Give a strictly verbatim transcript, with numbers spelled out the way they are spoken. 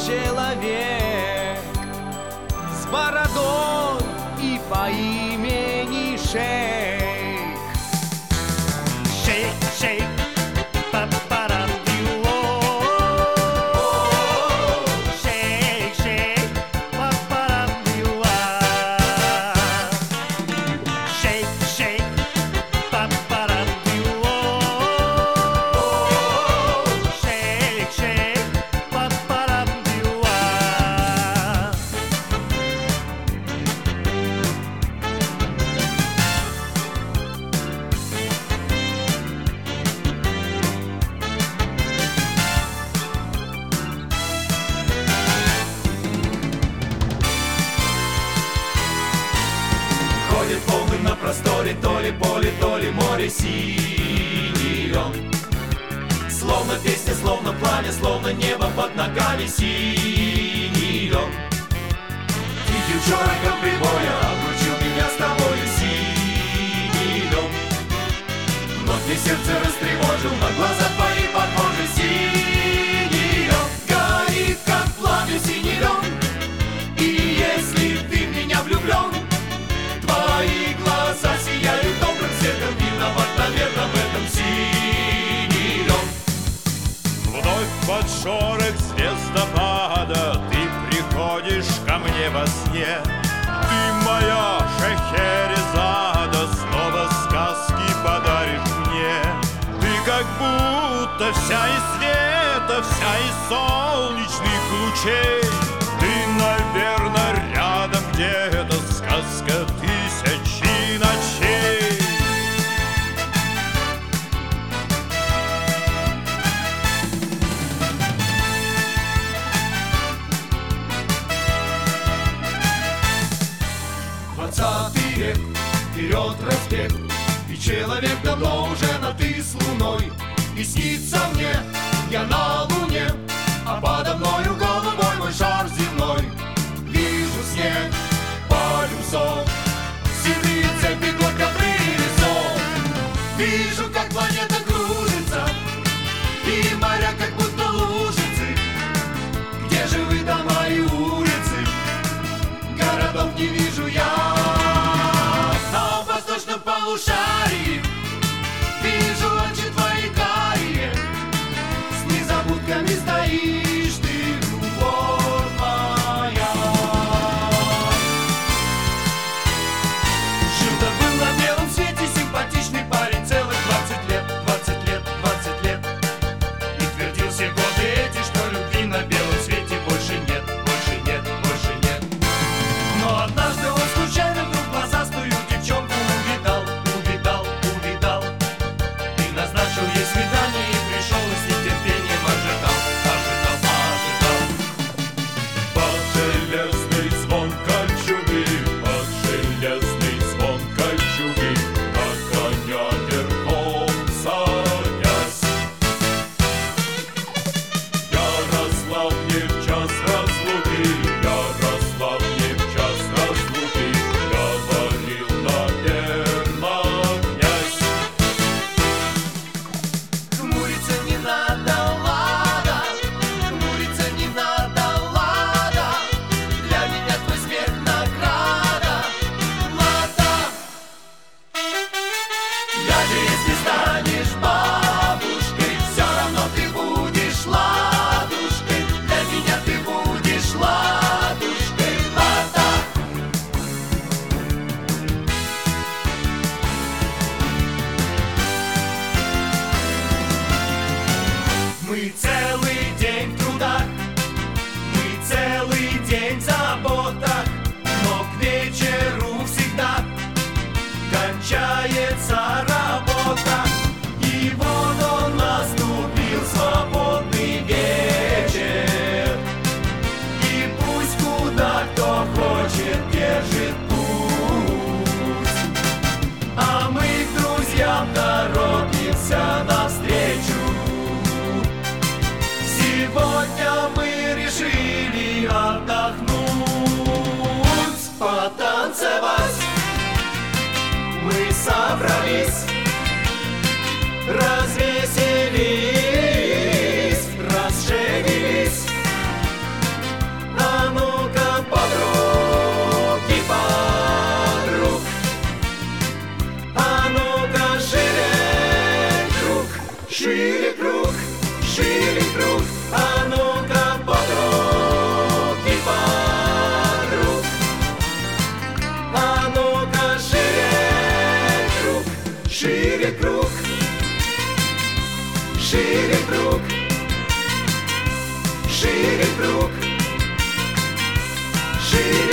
человек с бородой и по имени Шейк. Шейк, шейк, ходит волны на просторе, то ли поле, то ли море синий он. Словно песня, словно пламя, словно небо под ногами синий он. Тихим шорохом прибоя обручил меня с тобою синий он. Вновь мне сердце растревожил, на глаза твои похожи синий он. Горит, как пламя синий он. И если ты в меня влюблен, твои глаза сияют добрым светом, виноват, наверное, в этом синий лед. вновь под шорох звездопада ты приходишь ко мне во сне. Ты моя Шахерезада, снова сказки подаришь мне. Ты как будто вся из света, вся из солнечных лучей. Ты, наверное, рядом где-то, сказка тысячи ночей. Двадцатый век, вперед разбег, и человек давно уже на «ты» с луной. И снится мне, я на луне, а подо мною голубой мой шар земной. Вижу снег, полюсов, седые цепи горько-пририсов. Вижу, как планета кружится, и моря как будто лужицы. Где же вы, дома и улицы? Городов не вижу я. На восточном полушарии вижу очи твои карие. С незабудками стоишь ты, любовь моя. Жил-то был на белом свете симпатичный парень, целых двадцать лет, двадцать лет, двадцать лет. И твердил все годы эти, что любви на белом свете больше нет, больше нет, больше нет. Но однажды он случайно вдруг глазастую девчонку увидал, увидал, увидал. И назначил ей свидание, и пришел, и с нетерпением ожидал, ожидал, ожидал. Под железный звон кольчуги, под железный звон кольчуги, на коня верхом садясь. Ярослав не в час разлуки, Ярослав не в час разлуки, говорил, наверно, князь. Хмуриться не надо, лада, хмуриться не надо, лада. Для меня твой смех награда, лада. Даже если станешь бабушкой, все равно ты будешь ладушкой. Для меня ты будешь ладушкой, лада. Мы целый день в трудах, мы целый день в заботах, но к вечеру всегда кончается работа. И вот он наступил, свободный вечер. И пусть куда кто хочет держит путь, а мы к друзьям торопимся навстречу. Сегодня мы решили отдохнуть, потанцевать. Мы собрались, развеселись, расшевелись. шире круг, шире